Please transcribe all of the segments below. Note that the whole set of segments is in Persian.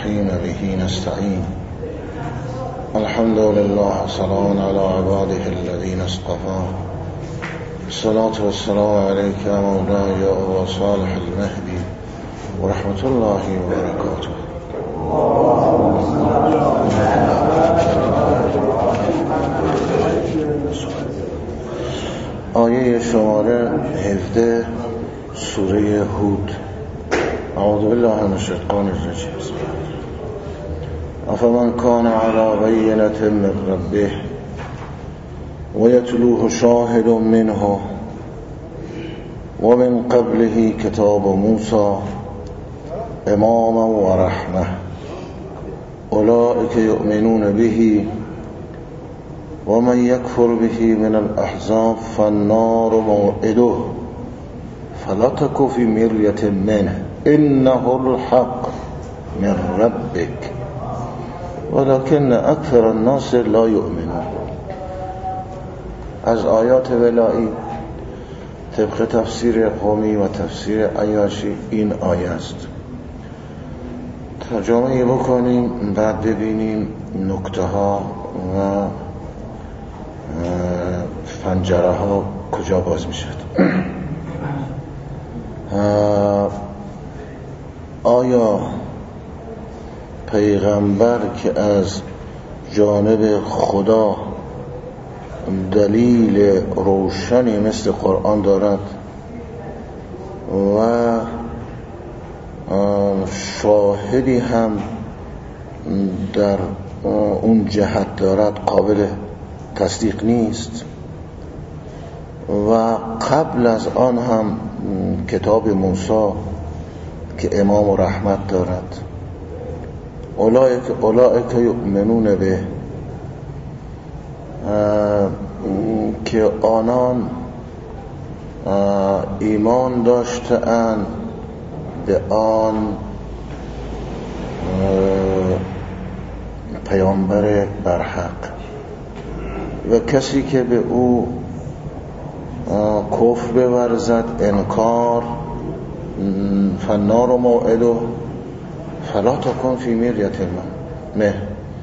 الرحيم به نستعين الحمد لله سلام على عباده الذين اصطفى الصلاة والسلام عليك يا مولاي أبا صالح المهدي ورحمة الله وبركاته. آیه شماره 17 سوره هود. اعوذ بالله من الشیطان الرجیم. افمن کان علی بینة من ربه ويتلوه شاهد منه ومن قبله كتاب موسى اماما ورحمة اولئك يؤمنون به ومن يكفر به من الأحزاب فالنار موعده فلا تك في مرية منه إنه الحق من ربك ولكن أكثر الناس لا يؤمنون. از آیات ولایی طبق تفسیر قومی و تفسیر عیاشی این آیه است. ترجمه بکنیم بعد ببینیم نکته ها و پنجره ها کجا باز می شد. آیا پیغمبر که از جانب خدا دلیل روشنی مثل قرآن دارد و شاهدی هم در اون جهت دارد قابل تصدیق نیست و قبل از آن هم کتاب موسی که امام و رحمت دارد اولئک یؤمنون به که آنان ایمان داشتند به آن پیامبر برحق و کسی که به او کفر بورزد انکار فالنار موعده فلا تکن فی مریة منه.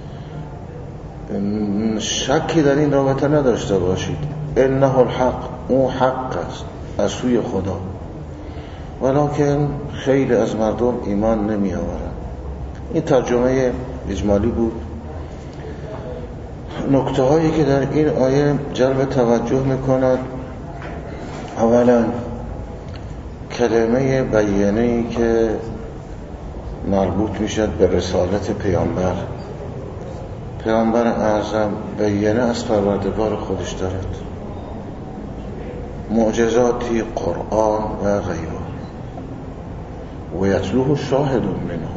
شکی در این رابطه نداشته باشید. انه الحق، او حق است از سوی خدا، ولکن خیلی از مردم ایمان نمی آورند. این ترجمه اجمالی بود. نکته هایی که در این آیه جلب توجه میکند، اولا کلمه بیانه‌ای که مربوط میشد به رسالت پیامبر اعظم بیانه از پروردگار خودش دارد، معجزاتی قرآن و غیره و یتلوه شاهد منه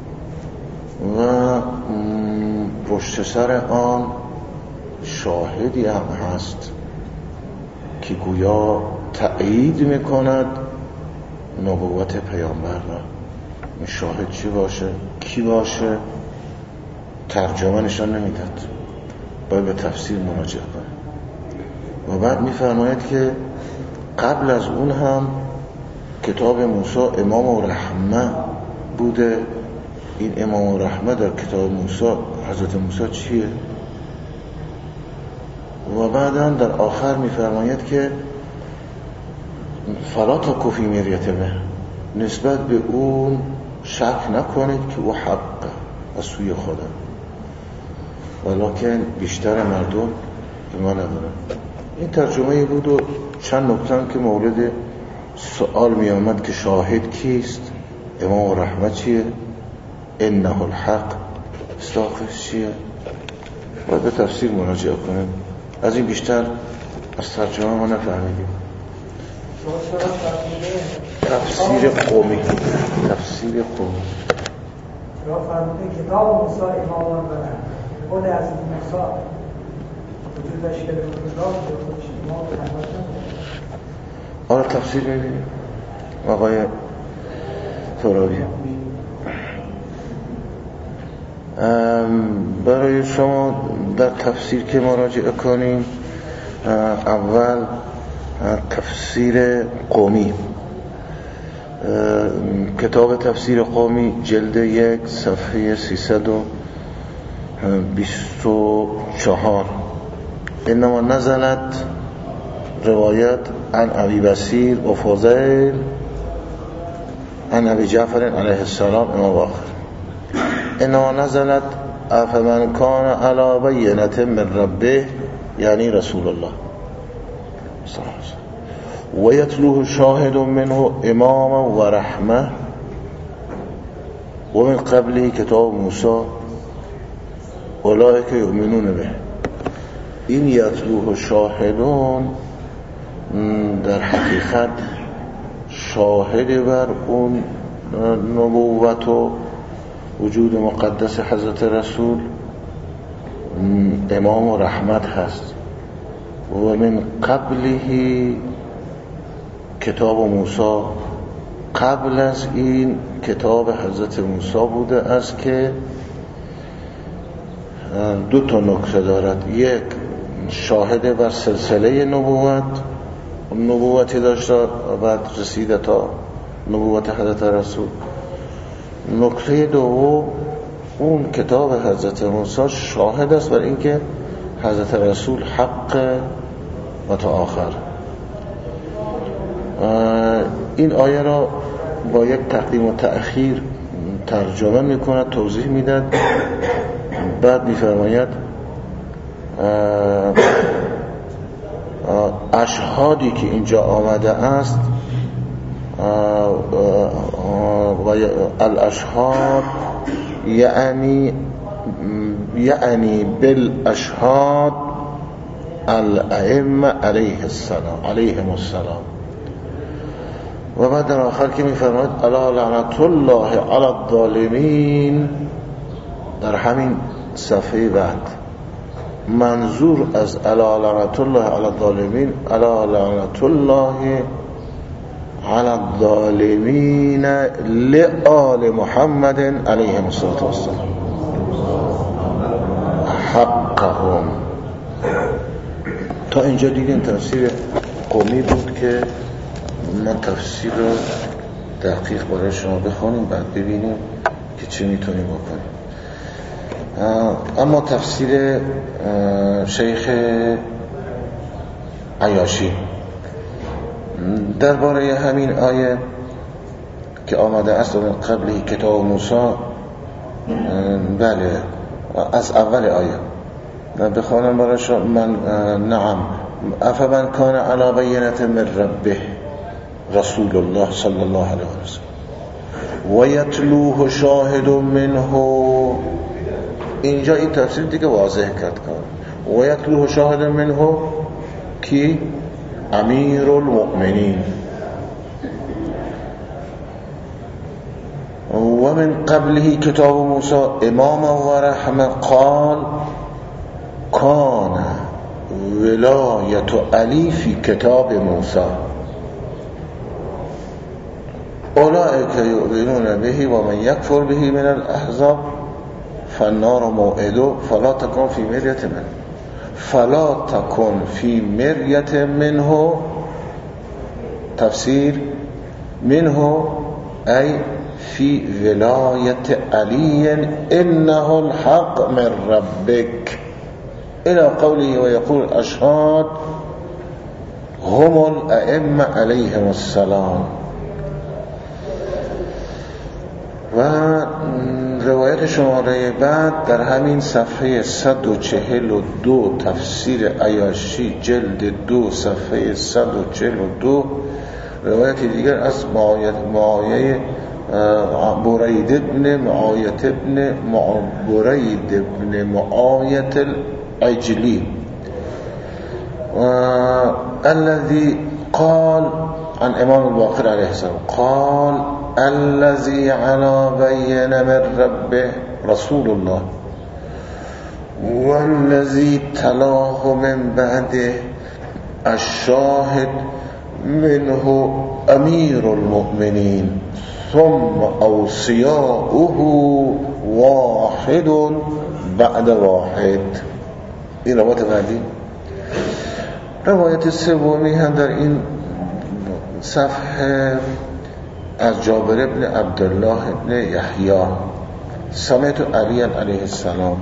و پشت سر آن شاهدی هم هست که گویا تأیید میکند نبوت پیامبر را. این شاهد چی باشه، کی باشه، ترجمه نشان نمیداد، باید به تفسیر مراجعه کنه. و بعد میفرماید که قبل از اون هم کتاب موسی امام و رحمه بوده. این امام و رحمه در کتاب موسی حضرت موسی چیه؟ و بعدا در آخر میفرماید که فلا تک فی مریة منه، نسبت به اون شک نکنید که او حق از سوی خدا، ولکن بیشتر مردم ایمان ندارن. این ترجمه بود و چند نکته که مورد سوال می آمد که شاهد کیست، امام و رحمت چیه، انه الحق استاقش چیه، باید به تفسیر مراجعه کنیم. از این بیشتر از ترجمه ما نفهمیدیم. تفسیر قومی را فرموده کتاب موسی امام و رحمت، خود از موسی وجود داشته به خدا به خودش امام و رحمت. آره تفسیر میبینیم آقای ترابی. برای شما در تفسیر که مراجعه کنیم، اول تفسیر قومی. کتاب تفسیر قومی جلد 1 صفحه 324. انما نزلت روایت عن ابی بصیر و فضیل عن ابی جعفر علیه السلام امام باقر. انما نزلت افمن کان علی بینة من ربه یعنی رسول الله صلی الله علیه وسلم و یتلوه شاهد منه اماما و رحمه و من قبله کتاب موسی اولئک یؤمنون به. این یتلوه شاهدون در حقیقت شاهد بر اون نبوت و وجود مقدس حضرت رسول امام و رحمت هست. و من قبله کتاب موسی، قبل از این کتاب حضرت موسی بوده است که دو تا نکته دارد. یک، شاهد بر سلسله نبوتی داشته و بعد رسیده تا نبوت حضرت رسول. نکته دوم، اون کتاب حضرت موسی شاهد است بر اینکه حضرت رسول حق و تا آخر. این آیه را با یک تقدیم و تأخیر ترجمه میکند، توضیح میداد. بعد میفرماید اشهادی که اینجا آمده است و الاشهاد یعنی بالاشهاد الائمه علیهم السلام. و بعد در آخر که میفرماید الا لعنت الله علی الظالمین، در همین صفحه بعد منظور از الا لعنت الله علی الظالمین، الا لعنت الله علی الظالمین لآل محمد علیهم السلام حقهم. تا اینجا دیدین تفسیر قومی بود که من تفسیر رو دقیق برای شما بخونیم، بعد ببینیم که چی میتونیم بکنیم. اما تفسیر شیخ عیاشی درباره همین آیه که آمده است من قبلی کتاب موسی، بله از اول آیه من بخوانم برای شما. نعم افمن کان علی بینة من ربه رسول الله صلی الله علیه وسلم و یتلوه شاهد منه. اینجا این تفسیر دیگه واضح کرد کار. و یتلوه شاهد منه کی؟ امیر المؤمنین. و من قبله کتاب موسی اماما و رحمه قال کان ولایت علی فی کتاب موسی اولئک یؤمنون به و من یکفر به من الاحزاب فالنار موعده فلا تکن فی مریة منه. تفسیر منه ای فی ولایت علی انه الحق من ربک الى قوله و یقول الاشهاد هم الائمه علیهم السلام. و روایت شماره بعد در همین صفحه 142 تفسیر عیاشی جلد 2 صفحه 142 روایت دیگر از معاویه برید ابن معاویه العجلی الذي قال عن امام الباقر علیه السلام قال الذي على بينة من ربه رسول الله والذي تلاه من بعده الشاهد منه امیر المؤمنین ثم اوصیاؤه واحد بعد واحد. این روایت بعدی. روایت سومی هم در این صفحه از جابر ابن عبدالله ابن یحیی سمعت علی علیه السلام.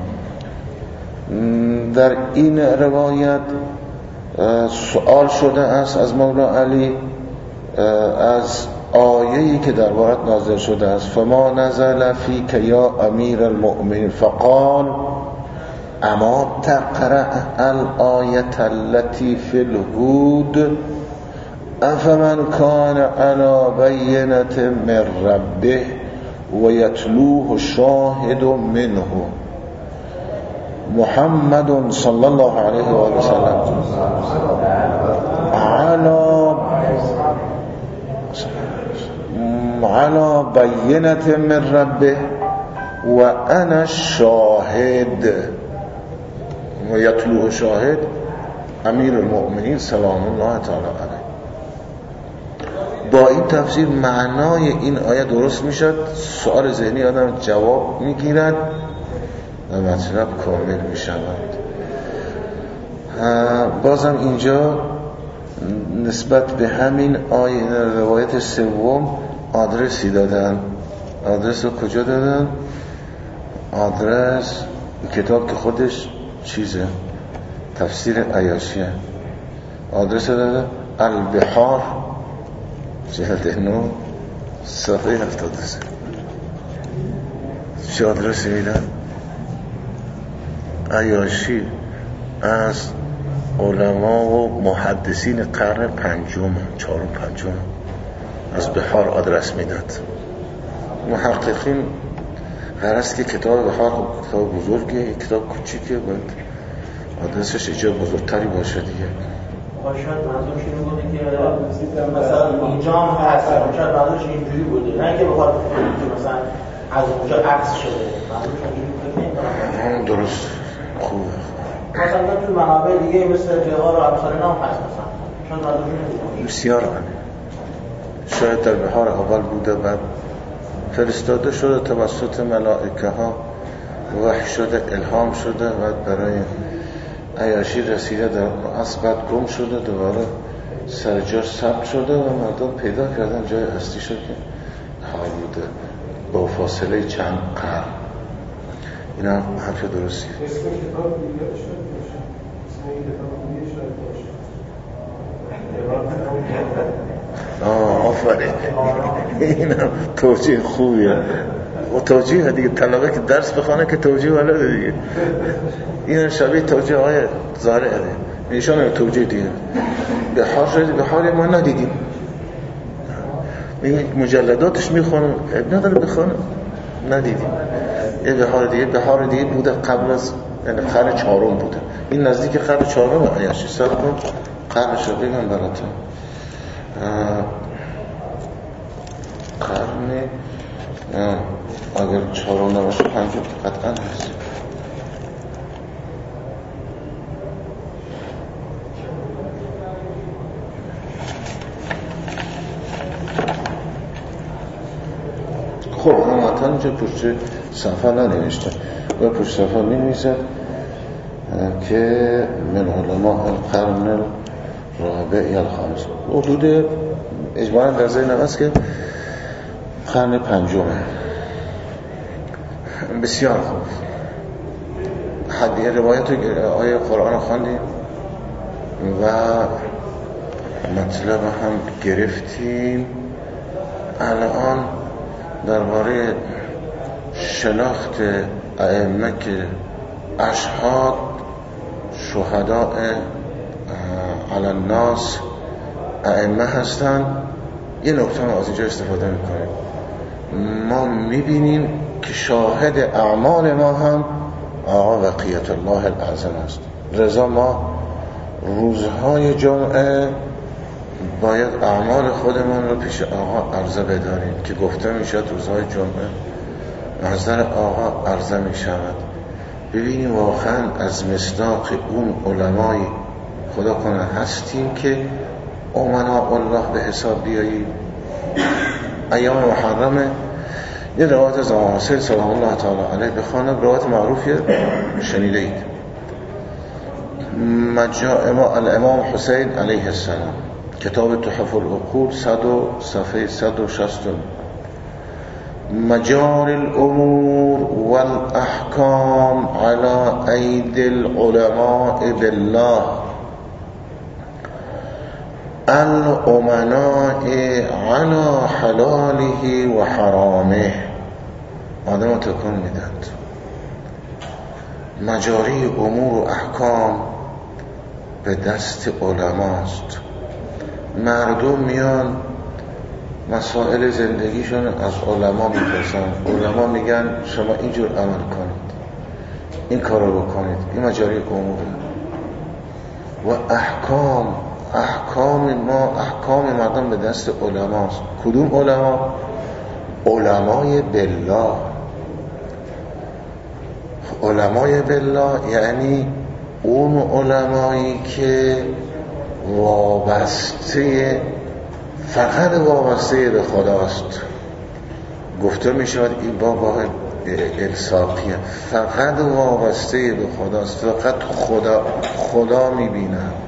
در این روایت سوال شده است از مولا علی از آیه‌ای که دربارت نازل شده است فما نزل فیک یا امیر المؤمنین فقال اما تقرأ الآیة التي في الهود افمن كان على بینة من ربه ويتلوه شاهد منه محمد صلی الله علیه و آله وسلم على بینة من ربه و انا شاهد و یتلوه شاهد امیر المؤمنین سلام الله تعالی علیه. با این تفسیر معنای این آیه درست میشد، سوال ذهنی آدم جواب میگیرد و مطلب کامل میشود. بازم اینجا نسبت به همین آیه روایت سوم آدرسی دادن. آدرس رو کجا دادن؟ آدرس کتاب که خودش چیزه، تفسیر عیاشیه. آدرس دادن البحار جلد 9 صفحه 73. چه آدرسی میدن؟ عیاشی از علما و محدثین قرن چهارم پنجم از بحار آدرس میداد. محققین هرست که کتاب بحار کتاب بزرگه، کتاب کوچیکه، باید آدرسش ایجا بزرگتری باشه دیگه. شاید منظورش این بوده که مثلا اینجا هم هست، شاید منظورش اینجوری بوده، نه که بخواد که مثلا از اونجا عکس شده، منظورش اینجوری فکر نمی‌کنم. درست، خوبه. مثلا تو منابع دیگه مثل بهار و امثال نام هست، مثلا شاید منظورش نمی‌کنم. بسیار عالی. شاید در بهار اول بوده، بعد فرستاده شده توسط ملائکه ها، وحی شده، الهام شده، بعد برای عیاشی رسیده در اصبت گم شده، دوباره سر جاش ثبت شده و مردم پیدا کردن جای اصلی شد که حال بوده با فاصله چند قرن. این هم حرف درستی. اسم کتاب دیگه شاید باشه، اسم این کتاب دیگه شاید باشه. آفرین. این هم توجیه خوبیه و توجیه دیگه. طلبه که درس بخونه که توجیه ولده دیگه. این شبیه توجیه های زارعه دیگه، ایشان هم توجیه دیگه. بحار شدید، بحاری ما ندیدیم، مجلداتش میخونم، ابن نداره بخونم، ندیدیم. یه بحار دیگه بوده قبل از، یعنی قرن 4 بوده. این نزدیک قرن 4 عیاشی سر کن قرنش رو بگم براتون. قرن اگر 4 نباشه 5 قطعا هست. خب همتا اینجا پشت صفحه ننوشته و پشت صفحه می‌نویسد که من علماء القرن الرابع یا الخامس، حدود اجمالا در ذهن است که قرن 5. بسیار خوب. حدیه روایت آیه قرآن خواندیم و مطلب هم گرفتیم. الان درباره شناخت ائمه که اشهاد شهداء علی الناس ائمه هستن یه نکته ما از اینجا استفاده میکنیم. ما میبینیم که شاهد اعمال ما هم آقا بقیت الله الاعظم است. رضا ما روزهای جمعه باید اعمال خودمان رو پیش آقا عرضه بداریم که گفته میشد روزهای جمعه نظر آقا عرضه میشود. ببینیم واقعا از مصداق اون علمای خدا کنه هستیم که امنا الله به حساب بیاییم. ایام محرمه یه روایت از امام حسین سلام الله تعالی علیه بخوانم، روایت معروفیه شنیده اید. مجاء الامام حسین علیه السلام کتاب تحف العقول صفحه 160. مجار الامور والاحکام على ايدي العلماء بالله الامناء على حلاله و حرامه. آدم تکون میدند. مجاری امور و احکام به دست علماست. مردم میان مسائل زندگیشون از علما میپرسن، علما میگن شما اینجور عمل کنید، این کارو بکنید، این مجاری اموره. و احکام مردم به دست علماست. کدوم علما؟ علمای بالله. علمای بالله یعنی اون علمایی که فقط وابسته به خداست. گفته می شود این بابا الساقیه، فقط وابسته به خداست، فقط خدا می بیند.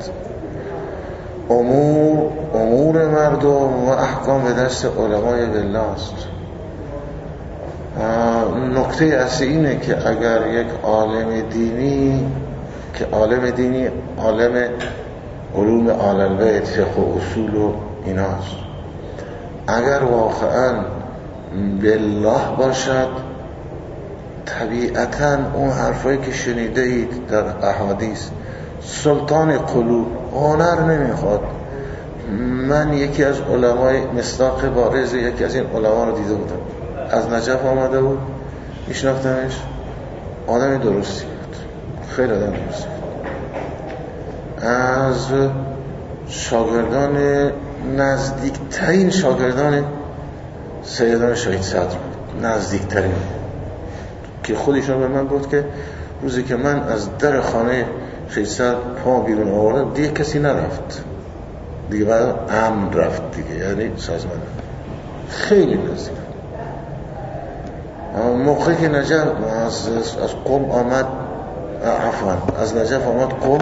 امور مردم و احکام به دست علمای بالله است. نکته اصلی اینه که اگر یک عالم دینی عالم علوم آل البیت، فقه و اصول و ایناست، اگر واقعا بالله باشد، طبیعتا اون حرفایی که شنیده اید در احادیث، سلطان قلوب، هنر نمیخواد. من یکی از علمای مصداق بارز یکی از این علما رو دیده بودم، از نجف آمده بود، میشناختمش، آدم درستی بود، خیلی آدم درستی بود. از شاگردان نزدیکترین شاگردان سیدان شهید صدر بود، نزدیکترین، که خودشون به من گفت که روزی که من از در خانه شهید صدر پا بیرون آوردم دیگه کسی نرفت، دیگه بعد امن رفت دیگه، یعنی سازمان خیلی نزدیک. موقعی که نجف از قم آمد، از نجف آمد قم،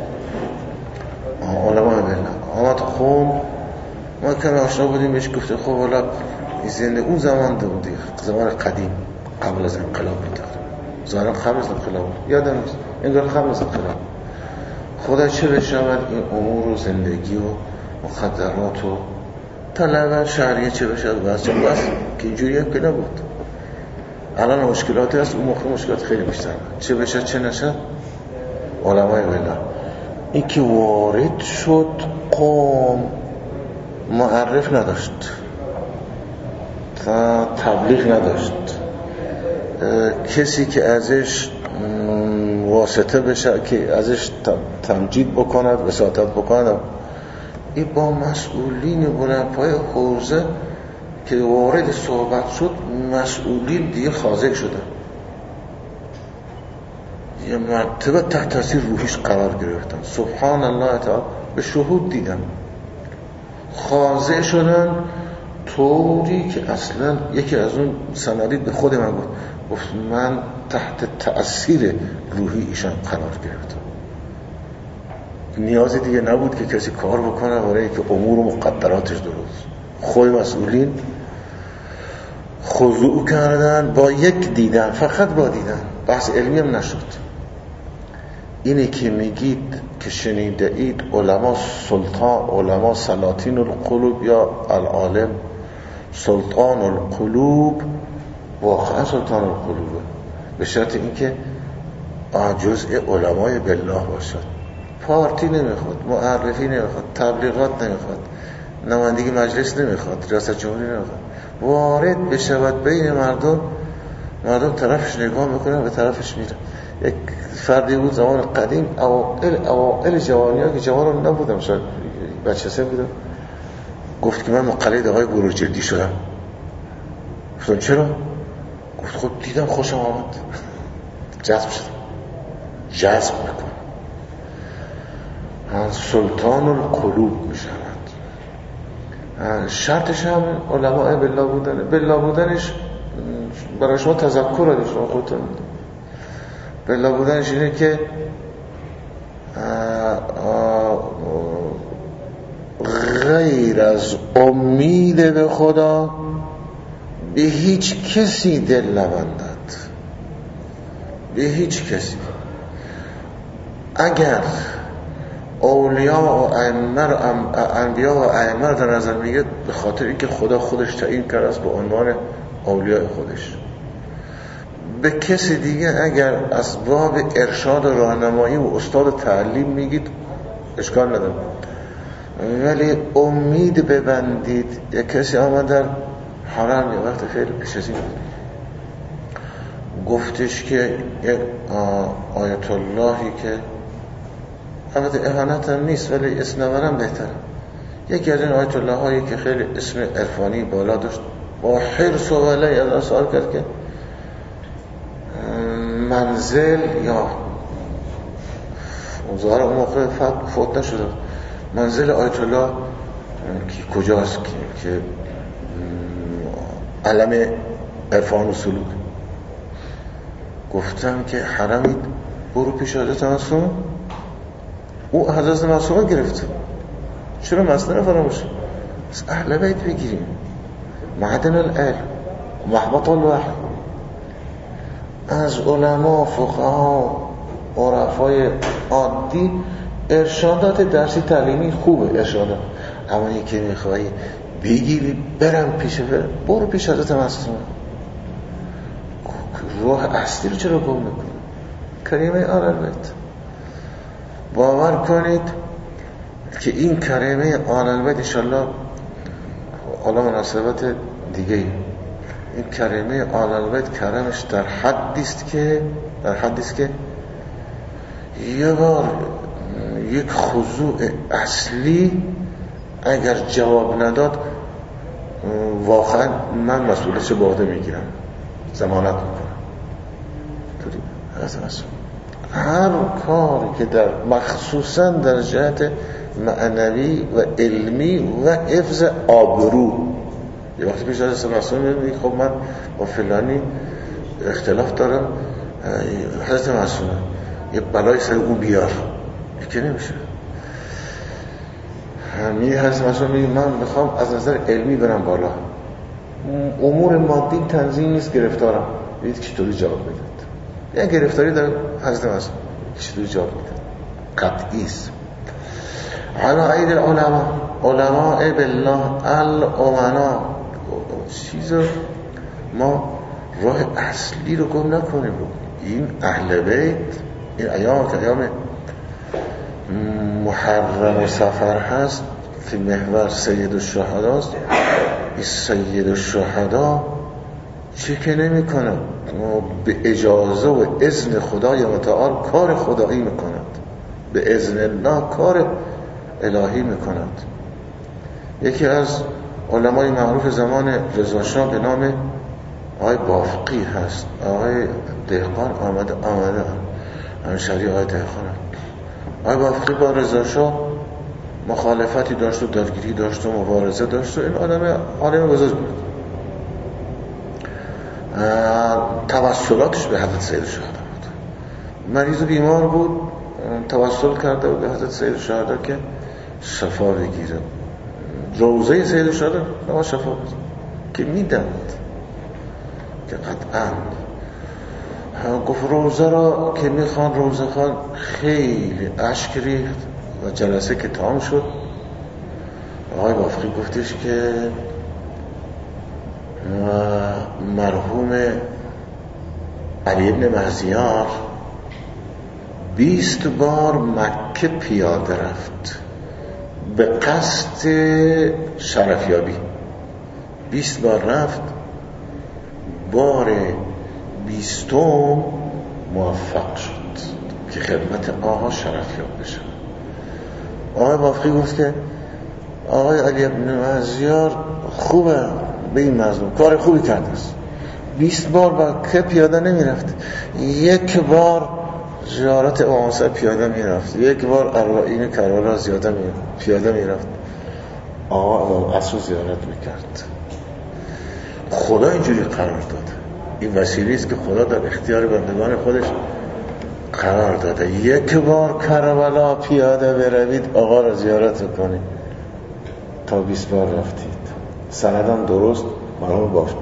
علماء بالله آمد قم، ما کمی آشنا بودیم، بهش گفته خب والا زنده اون زمان بود، زمان قدیم قبل از انقلاب بود، زمان قبل از انقلاب یادم نیست، انگار قبل از انقلاب. خدا چه بشود این امور و زندگی و مخدرات و طلبه شهریه چه بشود بس که اینجوری هم که نبود. الان مشکلاتی هست، اون موقع مشکلات خیلی بیشتر، چه بشه چه نشه. علمای بالله این که وارد شد قوم، معرف نداشت، تبلیغ نداشت، کسی که ازش واسطه بشه، که ازش تمجید بکند، وساطت بکند. این با مسئولین بلندپای حوزه که وارد صحبت شد، مسئولین دیگه خاضع شدن، یه مرتبه تحت تاثیر روحیش قرار گرفتن، سبحان الله تعالی، به شهود دیدن، خاضع شدن طوری که اصلا یکی از اون سنالید به خود من گفت من تحت تأثیر روحی ایشان قرار گرفتم. نیازی دیگه نبود که کسی کار بکنه برای که امور و مقدراتش درست. خود مسئولین خضوع کردن با یک دیدن، فقط با دیدن، بحث علمی هم نشد. اینه که میگید که شنیده اید علما سلطان، علما سلاطین القلوب یا العالم سلطان القلوب، واقعا سلطان القلوبه، به شرط اینکه جزء علمای بالله باشد. پارتی نمیخواد، معرفی نمیخواد، تبلیغات نمیخواد، نمایندگی مجلس نمیخواد، ریاست جمهوری نمیخواد، وارد بشود بین مردم طرفش نگاه میکنه، به طرفش میره. یک فردی بود زمان قدیم، اوائل جوانی ها که جوان نبودم، شاید بچه سه بودم، گفت که من مقلد آقای بروجردی شدم. گفتم چرا؟ گفت خب دیدم خوشم آمد، جذب شدم، جذب میکنم. سلطان القلوب میشوند. شرطش هم علماء بالله بودنه. بالله بودنش برای شما تذکر داره، شما خودتون میدونید. بالله بودنش اینه که غیر از امید به خدا به هیچ کسی دل نبندد، به هیچ کسی. اگر اولیاء و انبیاء و ائمه رو در نظر میگه، به خاطر اینکه خدا خودش تعیین کرده است به عنوان اولیاء خودش. به کسی دیگه اگر اسباب ارشاد و راهنمایی و استاد تعلیم میگید اشکال نداره، ولی امید ببندید. یک کسی آمد در حرم یه وقت خیلی پیش از این گفتش که یک آیت اللهی که البته اهانت هم نیست ولی اسم نبرم بهتر، یکی از این آیت الله هایی که خیلی اسم عرفانی بالا داشت، با حرص و ولای از سوال کرد که منزل یا ظاهر اون موقع فوت نشده، منزل آیت الله که کجاست که علم عرفان و سلوک. گفتم که حرمید، برو پیش حضرت معصوم. او حضرت معصوم گرفت، چرا مسئله فراموش؟ از اهل بیت بگیریم، معدن العلم، محبط الوحی. از علما، فقها، عرفای عادی ارشادات درسی تعلیمی خوبه ارشادات، اما یکی میخوایی بگیری برم برو پیش حضرت معصوم. روح اصلی رو چرا گم میکنه؟ کریمه آل بیت. باور کنید که این کریمه آل بیت انشالله حالا مناسبت دیگه، این کریمه آل بیت کرمش در حدی است که یه بار یک خضوع اصلی اگر جواب نداد واقعا من مسئولیتش به عهده میگیرم، ضمانت میکنم. هر کاری که در مخصوصا در جهت معنوی و علمی و حفظ آبرو، یه وقتی پیش از معصوم میگه خب من با فلانی اختلاف دارم، حضرت معصوم یه بلای سر اون بیار، که نمیشه. همین حضرت معصوم میگه من میخوام از نظر علمی برم بالا، امور مادی تنظیم نیست، گرفتارم. ببینید چطوری جواب میداد. یه گرفتاری در حضرت معصوم چطوری جواب میداد، قطعی است. علا عید علماء بالله الامنا. چیزو ما راه اصلی رو گم نکنیم. این اهل بیت، این ایام که ایام محرم و سفر هست که محور سید الشهدا است، این سید الشهدا چه که نمی کند، به اجازه و اذن خدای متعال کار خدایی میکند، به اذن الله کار الهی میکند. یکی از علمای معروف زمان رضا شاه به نام آقای بافقی هست، آقای دهقان آمده همشهری آقای دهقان. آقای بافقی با رضا شاه مخالفتی داشت و درگیری داشت و مبارزه داشت و این آدم عالم بزرگ بود. توسلاتش به حضرت سید الشهدا بود. مریض و بیمار بود، توسل کرده بود به حضرت سید الشهدا که شفا بگیره. روزه سید الشهدا نما شفا بود که میدند که قطعا گفت روزه را که میخوان روزه خان، خیلی اشک ریخت و جلسه که تمام شد آقای بافقی گفتش که مرحوم علی ابن مهزیار 20 بار مکه پیاده رفت به قصد شرفیابی. 20 بار رفت، بار 20م موفق شد که خدمت آقا شرفیاب بشه. آقای بافقی گفت که آقای علی ابن مهزیار خوبه، به این مظلوم کار خوبی کرده است. 20 بار مکه پیاده نمی رفت، یک بار زیارت امام صاحب پیاده می رفت، یک بار اربعین کربلا پیاده می رفت. آقا اصلا زیارت می کرد. خدا اینجوری قرار داده. این وسیله است که خدا در اختیار بندگان خودش قرار داده. یک بار کربلا پیاده بروید، آقا را زیارت کنید. تا 20 بار رفتید، سندم درست مرحوم بافقی.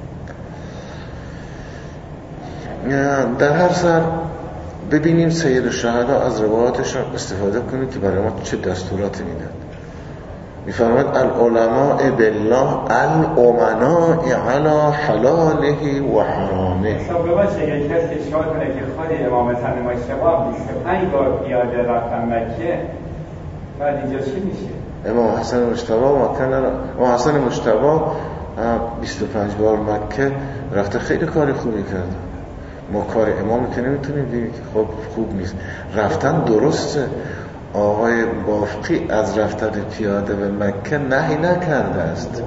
در هر سر ببینیم سید الشهدا از روایاتش را استفاده کنید که برای ما چه دستوراتی میدن. میفرماید العلماء بالله الامناء علی حلاله و حرامه. حساب باشه یک کس اشکال کنه که خود امام حسن مجتبی 25 بار پیاده رفتن مکه، بعد اینجا چی میشه؟ امام حسن مجتبی امام حسن مجتبی 25 بار مکه رفته، خیلی کاری خوبی کرده. ما کار امام که نمیتونیم بگیم که خب خوب نیست، رفتن درسته. آقای بافقی از رفتن پیاده به مکه نهی نکرده است،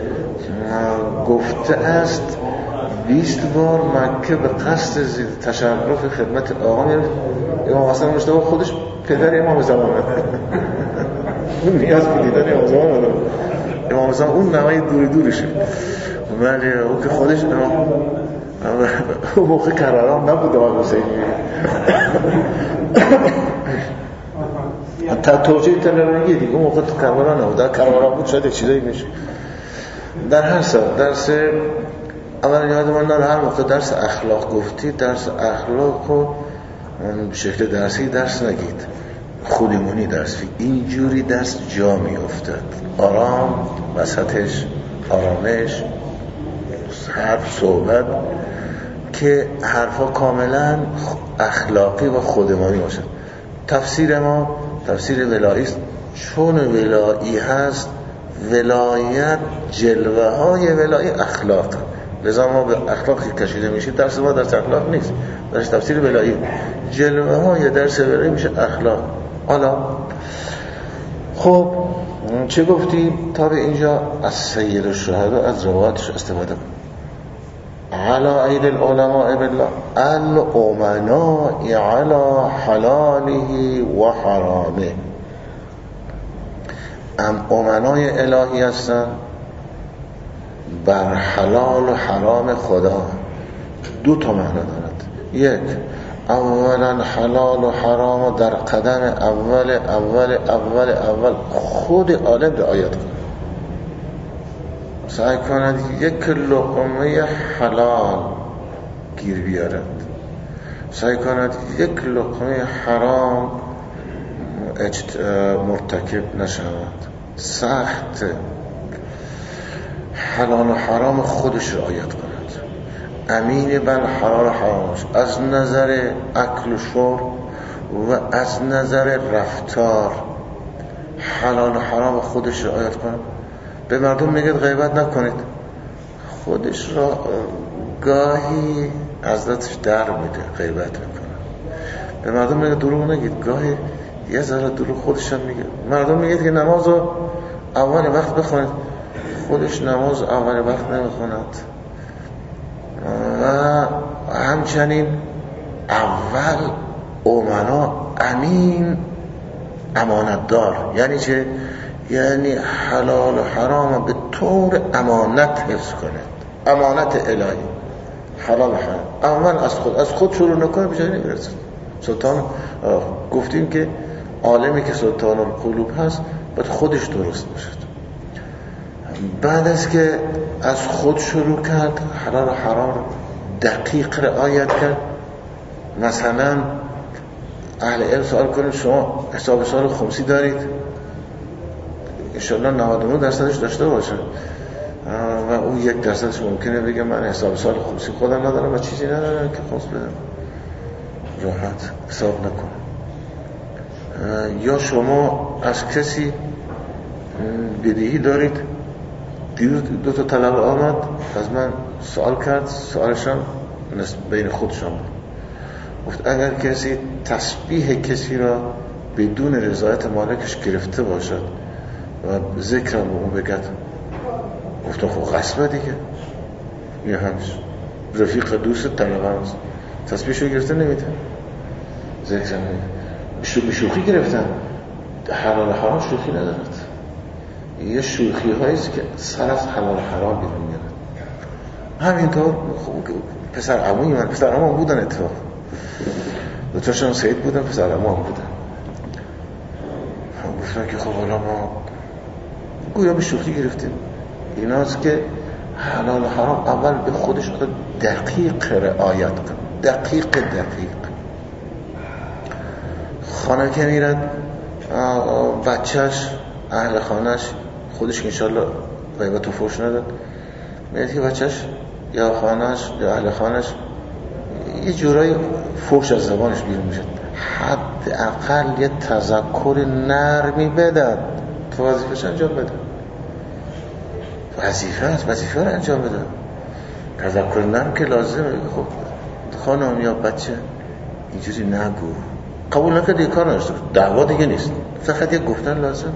گفته است 20 بار مکه به قصد تشرف خدمت آقا میره. امام حسن مجتبی خودش پدر امام زمان اون نیاز به دیدن امام زمان امام زمان اون نوعی دوریشه، ولی او که خودش اون موقع کراران نبود آقا حسینی توجیه تلرانگی دیگه اون موقع تو کراران نبود، کراران بود شاید چیزایی میشه. در هر سال درس اولا یاد من نره، هر موقع درس اخلاق گفتی درس اخلاق رو به شکل درسی درس نگید، خودمونی درس، اینجوری درس جا می افتد، آرام وسطش آرامش، حرف صحبت که حرفا کاملا اخلاقی و خودمانی باشد. تفسیر ما تفسیر ولایی است، چون ولایی هست ولایت جلوه های ولایی اخلاق، لذا ما به اخلاقی کشیده میشه. درس ما درس اخلاق نیست، درس تفسیر ولایی، جلوه های درس ولایی میشه اخلاق. حالا خب چه گفتیم تا به اینجا؟ از سید الشهدا از روایاتش استفاده کنیم. علی عید العلماء بالله الامناء علی حلاله و حرامه. امنای الهی هستن بر حلال و حرام خدا. دو تا معنا دارد. یک، اولا حلال و حرام در قدم اول خود عالم رعایت کند، سعی کند یک لقمه حلال گیر بیارد، سعی کند یک لقمه حرام مرتکب نشود. سخت حلال و حرام خودش رعایت کند، امین بر حلال و حرامش از نظر اکل و شرب و از نظر رفتار حلال و حرام خودش رعایت کند. به مردم میگه غیبت نکنید، خودش را گاهی عزتش در میده غیبت میکنه. به مردم میگه دروغ نگید، گاهی یه ذره دروغ خودش هم میگه. مردم میگه که نماز رو اول وقت بخونید، خودش نماز اول وقت نمیخوند. و همچنین اول امنا امین امانتدار. یعنی چه؟ یعنی حلال و حرام به طور امانت حفظ کنه، امانت الهی. حلال و حرام اول از خود شروع نکنه به جایی نمیرسه. سلطان گفتیم که عالمی که سلطان القلوب هست باید خودش درست باشد. بعد از که از خود شروع کرد حلال و حرام رو دقیق رعایت کرد. مثلا اهل علم سوال کنید شما حساب سال خمسی دارید؟ انشاءالله 99% داشته باشه و اون 1% ممکنه بگه من حساب سال خمسی خودم ندارم و چیزی ندارم که خمس بدم، راحت حساب نکنه. یا شما از کسی بدهی دارید، دیروز 2 تا طلب آمد از من سوال کرد، سوالشان بین خودشان بود. گفت اگر کسی تسبیح کسی را بدون رضایت مالکش گرفته باشد و ذکر به اون بگد، گفتم خب غصبه دیگه، یه همش رفیق دوست طلبه هست تسبیحشو گرفته نمیده، ذکر نمیده، شوخی گرفتن. حلال حرام شوخی ندارد، یه شوخی هاییست که سر از حلال حرام بیرون میاد. همینطور پسر عموی من، پسر عموم بودن اتفاق، دوتاشون سید بودن، پسر عموم بودن. گفتن که خب حالا ما گویا به شوخی گرفتیم. ایناست که حلال و حرام اول به خودش دقیق رعایت کن، دقیق خانه که میرد بچهش اهل خانهش خودش انشالله غیبت و فحش نداد، میاد که بچهش یا خانهش یا اهل خانهش یه جورایی فحش از زبانش بیرون میشه، حداقل یه تذکر نرمی بدن تو وظیفه‌اش انجام بده، وظیفه رو انجام بده، تذکر نرم که لازمه. خب خانم یا بچه اینجوری نگو، قبول نکرد یه کار نداشته، دعوا دیگه نیست، فقط یک گفتن لازم،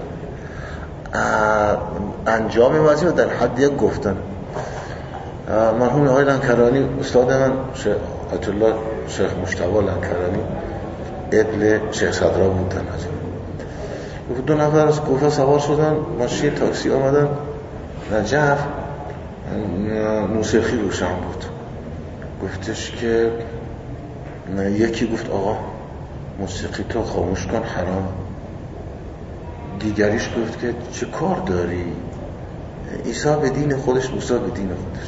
انجام وظیفه در حد یک گفتن. مرحوم آقای لنکرانی استاد من آیت الله شیخ مجتبی لنکرانی ابن شیخ صدرا بودن، دو نفر از کوفه سوار شدن، ماشین تاکسی آمدن نجف، موسیقی روشن بود، گفتش که یکی گفت آقا موسیقی تو خاموش کن حرام، دیگریش گفت که چه کار داری، عیسی به دین خودش، موسی به دین خودش.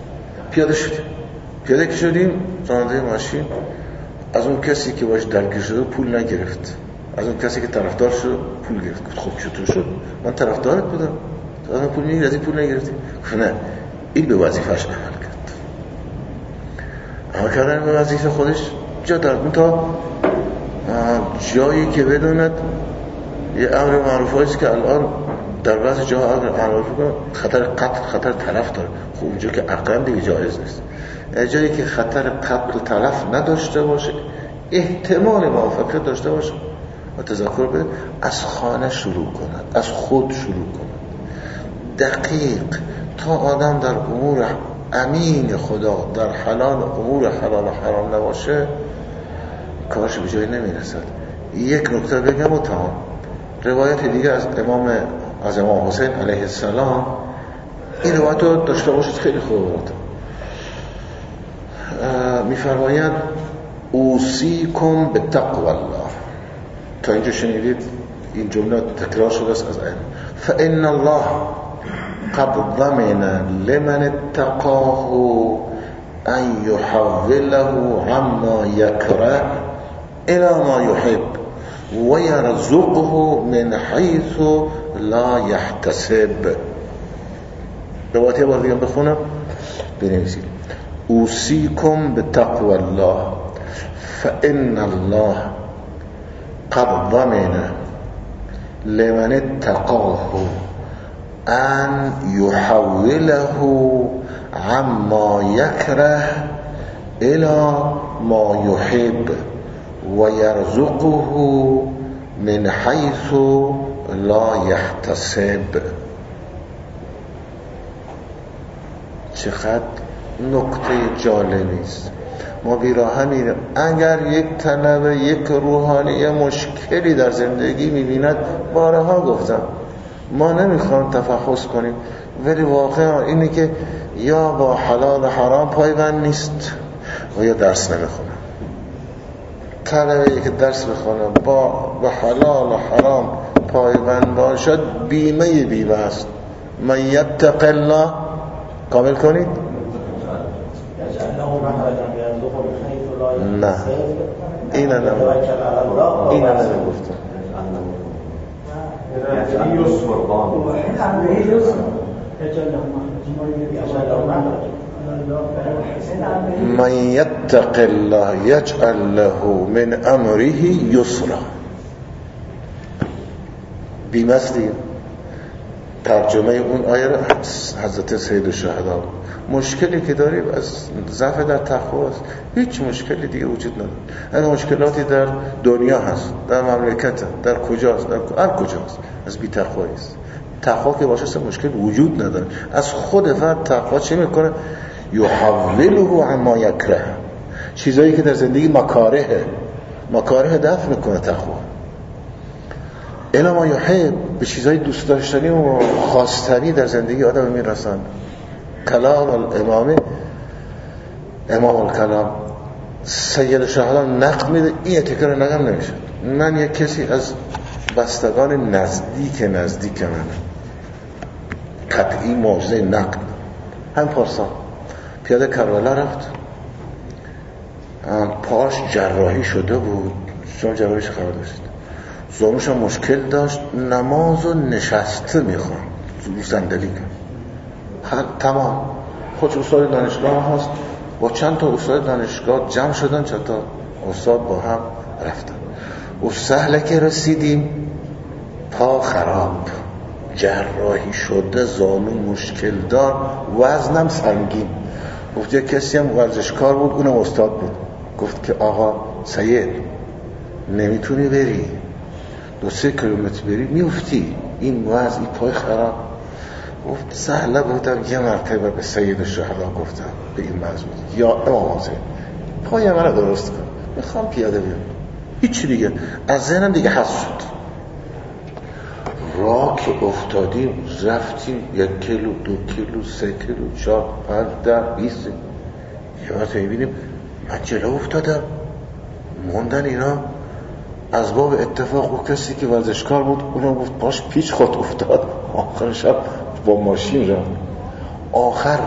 پیاده که شدیم راننده ماشین از اون کسی که باش درگیر شده پول نگرفت، از اون کسی که طرفدار شد پول گرفت. گفت خب چطور شد؟ من طرفدارت بودم، از من پول میگیری، از این پول نگرفتی؟ گفت نه، این به وظیفه‌اش عمل کرد. عمل کردن به وظیفه خودش جا دارد، تا جایی که بدوند یه امر معروف هاییست که الان در بعضی جاها امر معروف خطر قتل، خطر تلف داره. خب اونجا که عقلا دیگه جایز نیست. جایی که خطر قتل و تلف نداشته باشه، احتمال موافقت داشته باشه و تذکر بده، از خانه شروع کند، از خود شروع کند، دقیق، تا آدم در امور امین خدا، در امور حلال و حرام نباشه، کارش به جایی نمیرسد. یک نکته بگم و تمام. روایت دیگه از امام حسین علیه السلام، این روایت رو داشته باشید، خیلی خوب بود. میفرماید اوصیکم بتقوی الله. تا اینجا شنیدید این جمله تکرار شده است از این. فإن الله قد ضمن لمن اتقاه ان يحوله عما يكره الى ما يحب ويرزقه من حيث لا يحتسب. روایت بار دیگه بخونم بنویسید. اوصیکم بتقوی الله فإن الله قد ضمن لمن اتقاه ان يحوله عما يكره الى ما يحب ويرزقه من حيث لا يحتسب. چقدر نکته جالبی است. ما بیراه میریم، اگر یک طلبه، یک روحانی مشکلی در زندگی میبیند، بارها گفتم ما نمیخوام تفحص کنیم، ولی واقعا اینه که یا با حلال و حرام پایبند نیست و یا درس نمیخونه. طلبه که درس بخونه با حلال و حرام پایبند باشد، بیمه است. من یتق الله، کامل کنید. نه این نمیگفتم. من یتق الله یجعل له من امره یسرا. بیمستی ترجمه اون آیه را حضرت سید الشهدا. مشکلی که داریم از ضعف در تقوا است، هیچ مشکلی دیگه وجود نداره. این مشکلاتی در دنیا هست، در مملکت، در کجاست، در هر کجاست، از بی تقوایی است. تقوا که باشه مشکل وجود نداره. از خود فرد تقوا چه میکنه؟ یحوله عما یکره، چیزایی که در زندگی مکاره دفع میکنه تقوا. الا ما یحب، به چیزای دوست داشتنی و خواستنی در زندگی آدم میرسن. کلام امام الکلام سید شهران نقد میده، این اتکار نگم نمیشه. من یک کسی از بستگان نزدیک من قطعی معجزه نقل. هم پارسال پیاده کربلا رفت، پاش جراحی شده بود، شما جراحیش خبر داشتید، زانوش هم مشکل داشت، نماز و نشسته میخوان رو صندلی کرد، تمام. خودش استاد دانشگاه هست، با چند تا استاد دانشگاه جمع شدن، چند تا استاد با هم رفتن. و سهله که رسیدیم پا خراب، جراحی شده، زانو مشکل دار، وزنم سنگین. گفت یه کسی هم ورزشکار بود، اونم استاد بود، گفت که آقا سید نمیتونی بری 2-3 کیلومتر بری میفتی، این وضع این پای خراب. گفت سهله بودم یه مرتبه به سید الشهدا گفتم به این مضمون یا امام حسین پای من درست کن، میخوام پیاده بیام، هیچ دیگه از ذهنم دیگه حذف شد. راه که افتادیم رفتیم 1 کیلو 2 کیلو 3 کیلو 4 5 10 20 یه وقت میبینیم من جلو افتادم، موندن اینا. از باب اتفاق و کسی که ورزشکار بود اونم گفت پاش پیچ خود افتاد، آخر شب با ماشین رفت. آخر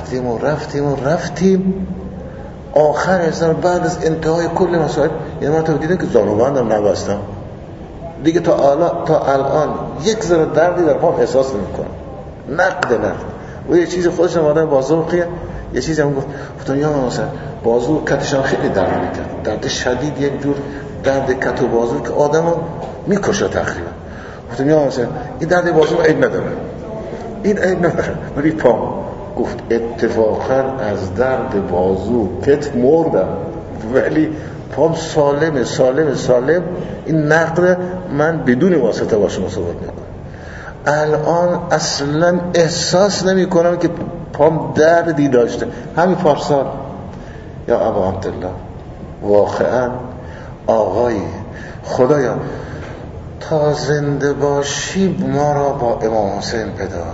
رفتیم آخر اصلا بعد از انتهای کل مسائل یه مرتبه دیدم که زانوبندم نبستم دیگه، تا الان یک ذره دردی در پام احساس نمی‌کنم. نقد و یه چیز خودش هم آدم بازوقیه، یه چیزی هم گفتم یا مثلا بازو کتشم خیلی درد میکرد، درد شدید، یک جور درد کت و بازو که آدمو میکشه تقریبا. گفتم یا مثلا این درد بازو عیب نداره، این عیب نداره، ولی پام. گفت اتفاقا از درد بازو کت مردم ولی پام سالم. این نقد من بدون واسطه با شما صحبت میکنم. الان اصلا احساس نمی کنم که پام دردی داشته. همین پارسال یا ابا عبدالله واقعا آقایی خدایا تا زنده باشی ما را با امام حسین بدار،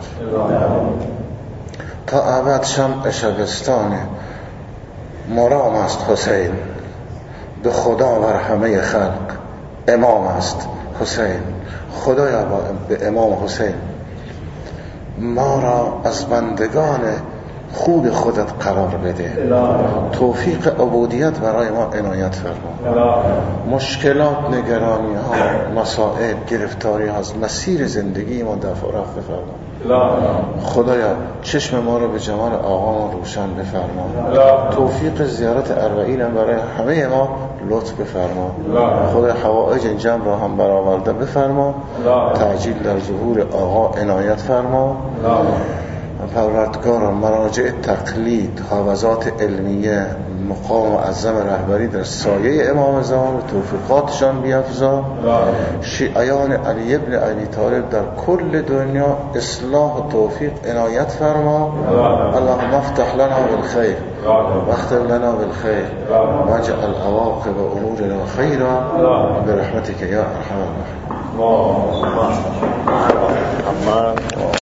تا ابد شمع شبستان مرام است حسین، به خدا بر همه خلق امام است حسین. خدایا به امام حسین ما را از بندگان خود خودت قرار بده، توفیق عبودیت برای ما عنایت فرما. مشکلات، نگرانی ها، مسائل، گرفتاری ها از مسیر زندگی ما دفع و رفع بفرما. خدایا چشم ما رو به جمال آقا روشن بفرما. توفیق زیارت اربعین هم برای همه ما لطف بفرما. خدای حوائج این جمع را هم برآورده بفرما. تعجیل در ظهور آقا عنایت فرما. پروردگارا مراجع تقلید، حوزات علمیه، مقام معظم رهبری در سایه امام زمان و توفیقاتشان بیفزا. شیعیان علی ابن ابی طالب در کل دنیا اصلاح و توفیق عنایت فرما. اللهم افتح لنا بالخیر واختم لنا بالخیر واجعل عواقب امورنا خیرا برحمتك یا ارحم الراحمین.